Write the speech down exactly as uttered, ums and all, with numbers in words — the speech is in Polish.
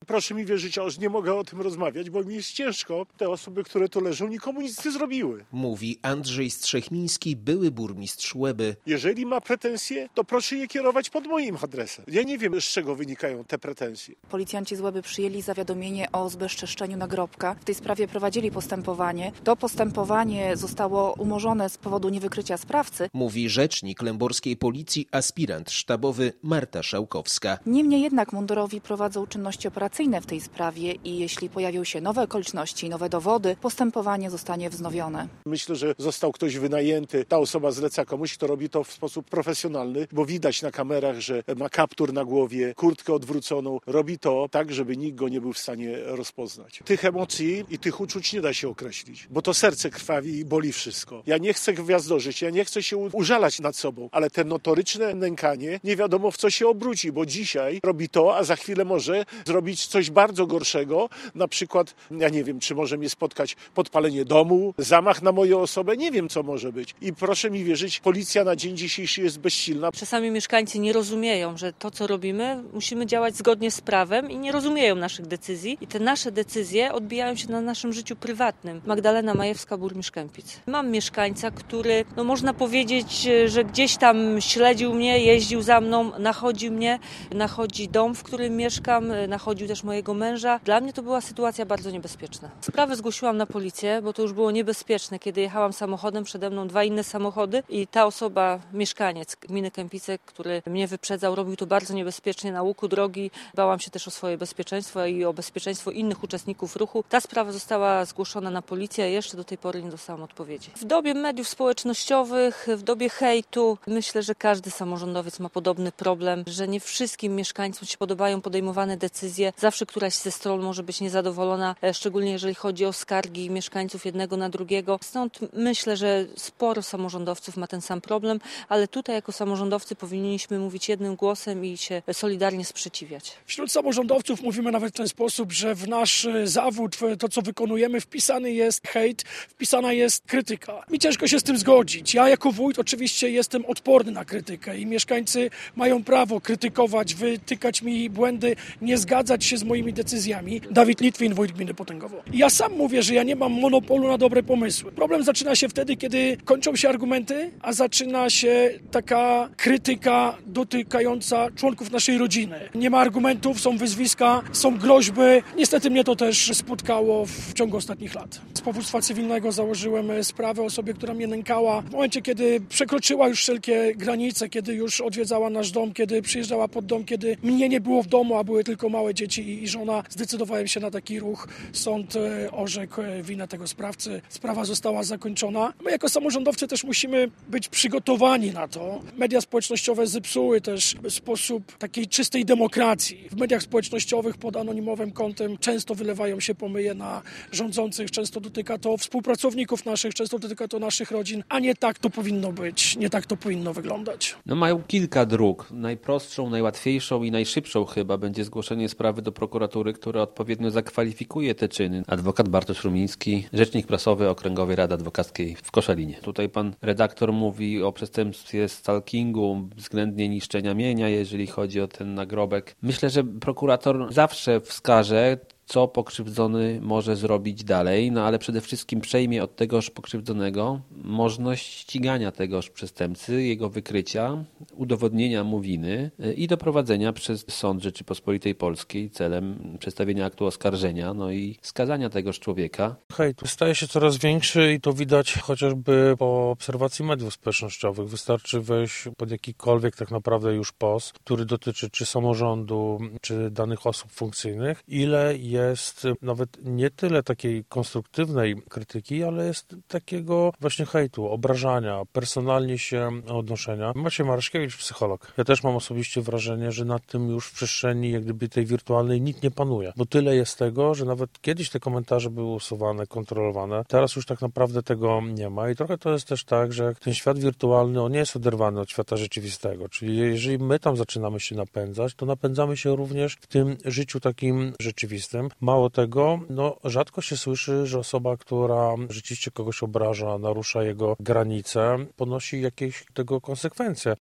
Proszę mi wierzyć, aż nie mogę o tym rozmawiać, bo mi jest ciężko. Te osoby, które tu leżą, nikomu nic nie zrobiły. Mówi Andrzej Strzechmiński, były burmistrz Łeby. Jeżeli ma pretensje, to proszę je kierować pod moim adresem. Ja nie wiem, z czego wynikają te pretensje. Policjanci z Łeby przyjęli zawiadomienie o zbezczeszczeniu nagrobka. W tej sprawie prowadzili postępowanie. To postępowanie zostało umorzone z powodu niewykrycia sprawcy. Mówi rzecznik lęborskiej policji, aspirant sztabowy Marta Szałkowska. Niemniej jednak mundurowi prowadzą czynności operacyjne w tej sprawie i jeśli pojawią się nowe okoliczności, nowe dowody, postępowanie zostanie wznowione. Myślę, że został ktoś wynajęty. Ta osoba zleca komuś, kto robi to w sposób profesjonalny, bo widać na kamerach, że ma kaptur na głowie, kurtkę odwróconą. Robi to tak, żeby nikt go nie był w stanie rozpoznać. Tych emocji i tych uczuć nie da się określić, bo to serce krwawi i boli wszystko. Ja nie chcę gwiazdorzyć, ja nie chcę się użalać nad sobą, ale te notoryczne nękanie nie wiadomo w co się obróci, bo dzisiaj robi to, a za chwilę może zrobić coś bardzo gorszego, na przykład, ja nie wiem, czy może mnie spotkać podpalenie domu, zamach na moją osobę, nie wiem co może być. I proszę mi wierzyć, policja na dzień dzisiejszy jest bezsilna. Czasami mieszkańcy nie rozumieją, że to co robimy, musimy działać zgodnie z prawem i nie rozumieją naszych decyzji i te nasze decyzje odbijają się na naszym życiu prywatnym. Magdalena Majewska, burmistrz Kępic. Mam mieszkańca, który, no można powiedzieć, że gdzieś tam śledził mnie, jeździł za mną, nachodził mnie, nachodzi dom, w którym mieszkam, nachodził też mojego męża. Dla mnie to była sytuacja bardzo niebezpieczna. Sprawę zgłosiłam na policję, bo to już było niebezpieczne, kiedy jechałam samochodem, przede mną dwa inne samochody i ta osoba, mieszkaniec gminy Kępice, który mnie wyprzedzał, robił to bardzo niebezpiecznie na łuku drogi. Bałam się też o swoje bezpieczeństwo i o bezpieczeństwo innych uczestników ruchu. Ta sprawa została zgłoszona na policję, a jeszcze do tej pory nie dostałam odpowiedzi. W dobie mediów społecznościowych, w dobie hejtu, myślę, że każdy samorządowiec ma podobny problem, że nie wszystkim mieszkańcom się podobają podejmowane decyzje. Zawsze któraś ze stron może być niezadowolona, szczególnie jeżeli chodzi o skargi mieszkańców jednego na drugiego. Stąd myślę, że sporo samorządowców ma ten sam problem, ale tutaj jako samorządowcy powinniśmy mówić jednym głosem i się solidarnie sprzeciwiać. Wśród samorządowców mówimy nawet w ten sposób, że w nasz zawód, w to co wykonujemy, wpisany jest hejt, wpisana jest krytyka. Mi ciężko się z tym zgodzić. Ja jako wójt oczywiście jestem odporny na krytykę i mieszkańcy mają prawo krytykować, wytykać mi błędy, nie zgadzać się z moimi decyzjami. Dawid Litwin, wójt gminy Potęgowo. Ja sam mówię, że ja nie mam monopolu na dobre pomysły. Problem zaczyna się wtedy, kiedy kończą się argumenty, a zaczyna się taka krytyka dotykająca członków naszej rodziny. Nie ma argumentów, są wyzwiska, są groźby. Niestety mnie to też spotkało w ciągu ostatnich lat. Z powództwa cywilnego założyłem sprawę osobie, która mnie nękała. W momencie, kiedy przekroczyła już wszelkie granice, kiedy już odwiedzała nasz dom, kiedy przyjeżdżała pod dom, kiedy mnie nie było w domu, a były tylko małe dzieci i żona, zdecydowałem się na taki ruch. Sąd orzekł winę tego sprawcy. Sprawa została zakończona. My jako samorządowcy też musimy być przygotowani na to. Media społecznościowe zepsuły też sposób takiej czystej demokracji. W mediach społecznościowych pod anonimowym kontem często wylewają się pomyje na rządzących, często dotyka to współpracowników naszych, często dotyka to naszych rodzin, a nie tak to powinno być, nie tak to powinno wyglądać. No mają kilka dróg. Najprostszą, najłatwiejszą i najszybszą chyba będzie zgłoszenie sprawy do prokuratury, która odpowiednio zakwalifikuje te czyny. Adwokat Bartosz Rumiński, rzecznik prasowy Okręgowej Rady Adwokackiej w Koszalinie. Tutaj pan redaktor mówi o przestępstwie stalkingu, względnie niszczenia mienia, jeżeli chodzi o ten nagrobek. Myślę, że prokurator zawsze wskaże, co pokrzywdzony może zrobić dalej, no ale przede wszystkim przejmie od tegoż pokrzywdzonego możliwość ścigania tegoż przestępcy, jego wykrycia, udowodnienia mu winy i doprowadzenia przez Sąd Rzeczypospolitej Polskiej celem przedstawienia aktu oskarżenia, no i skazania tegoż człowieka. Hejt staje się coraz większy i to widać chociażby po obserwacji mediów społecznościowych. Wystarczy wejść pod jakikolwiek tak naprawdę już post, który dotyczy czy samorządu, czy danych osób funkcyjnych, ile jest nawet nie tyle takiej konstruktywnej krytyki, ale jest takiego właśnie hejtu, obrażania, personalnie się odnoszenia. Maciej Marszkiewicz, psycholog. Ja też mam osobiście wrażenie, że nad tym już w przestrzeni jak gdyby tej wirtualnej nikt nie panuje, bo tyle jest tego, że nawet kiedyś te komentarze były usuwane, kontrolowane, teraz już tak naprawdę tego nie ma i trochę to jest też tak, że ten świat wirtualny, on nie jest oderwany od świata rzeczywistego, czyli jeżeli my tam zaczynamy się napędzać, to napędzamy się również w tym życiu takim rzeczywistym. Mało tego, no rzadko się słyszy, że osoba, która rzeczywiście kogoś obraża, narusza jego granice, ponosi jakieś tego konsekwencje.